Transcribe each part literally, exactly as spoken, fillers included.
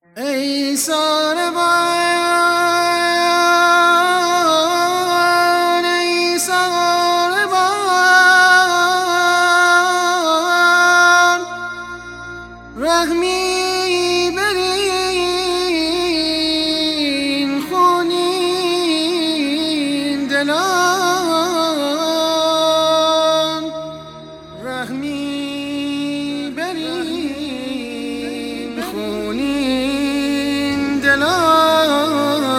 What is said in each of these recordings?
ای ساربان ای ساربان رحمی برین خونین دلان رحمی برین خونین دلان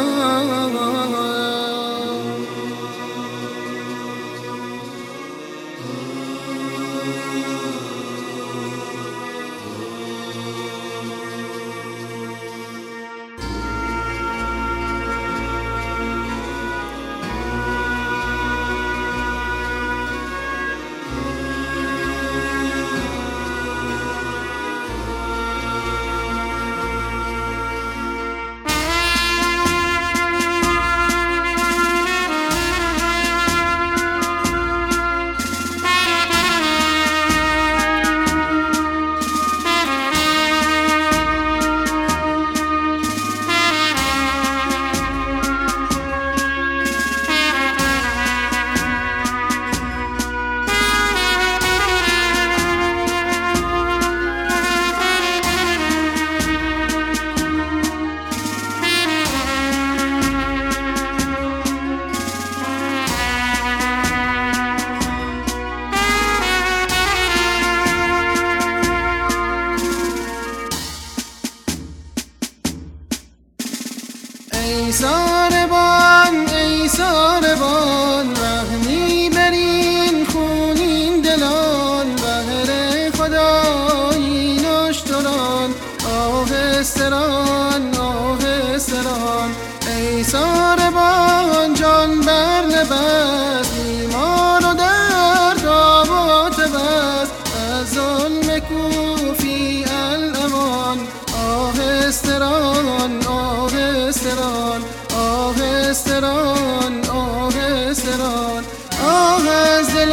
ای ساربان ای ساربان رحمی برین خونین دلان بهر خدایی نشتران آهستران آهستران ای ساربان جان بر لبست بیمار و درد آبات بست از ظلم کوفی الامان آهستران آهستران آهستران آهستران آه از دل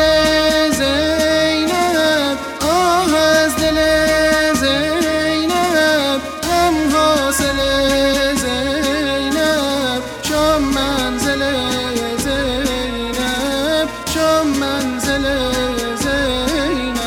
زینب آه از دل زینب غم حاصل زینب شام منزل زینب شام منزل زینب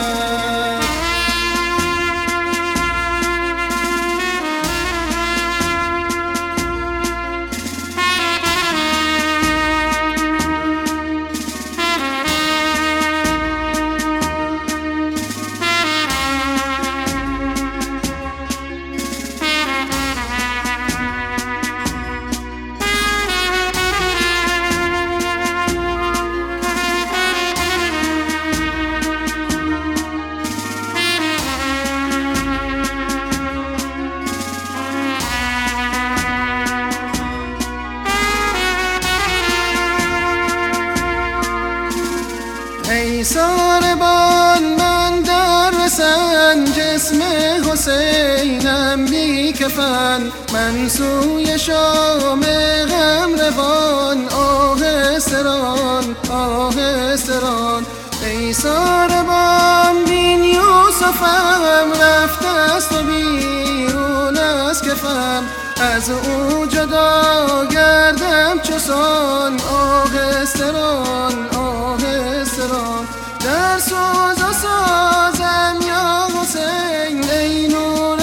ای ساربان من در رسن جسم حسینم بی کفن من سوی شام غم روان آهستران آهستران ای ساربان بین یوسفم رفته است و بیرون از کفن از او جدا گردم چسان آهستران آهستران در سوز و سازم یا حسین ای نور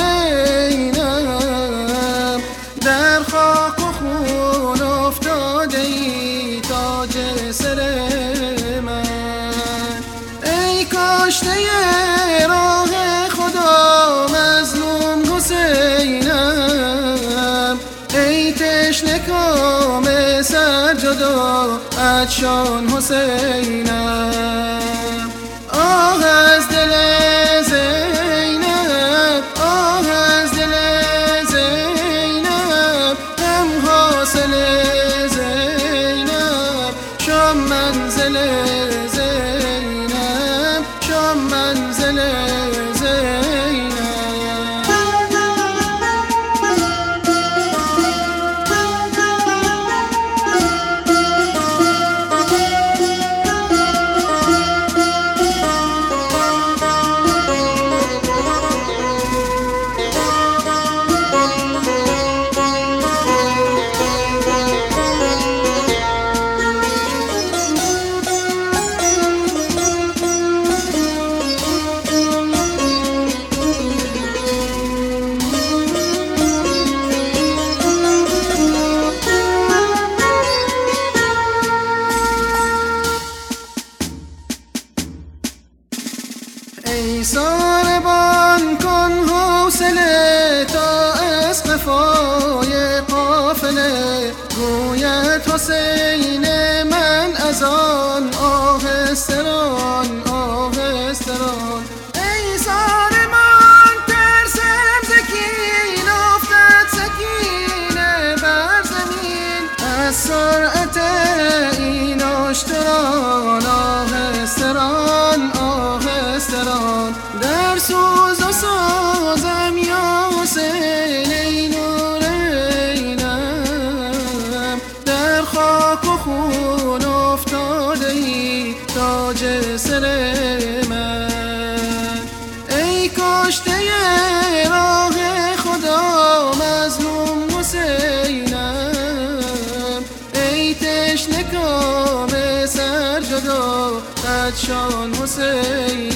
عینم در خاک و خون افتاده ای تاج سر من ای کاشته راه خدا مظلوم حسینم ای تشنه کام سرجدا عطشان حسینم آه از دل زینب آه از دل زینب غم حاصل زینب شام منزل زینب شام منزل زینب قافله گوید حسین من از آن آهستران آهستران. ای زارمان ترسم ز کین افتد سکینه بر زمین از سرعت این اشتران آهستران آهستران. در سوز و سازم یا حسین ای نورینم، در خاک و خون افتاده ای تاج سر من. ای کشته راه خدا مظلوم حسینم، ای تشنه کام سر جدا قدشان حسین.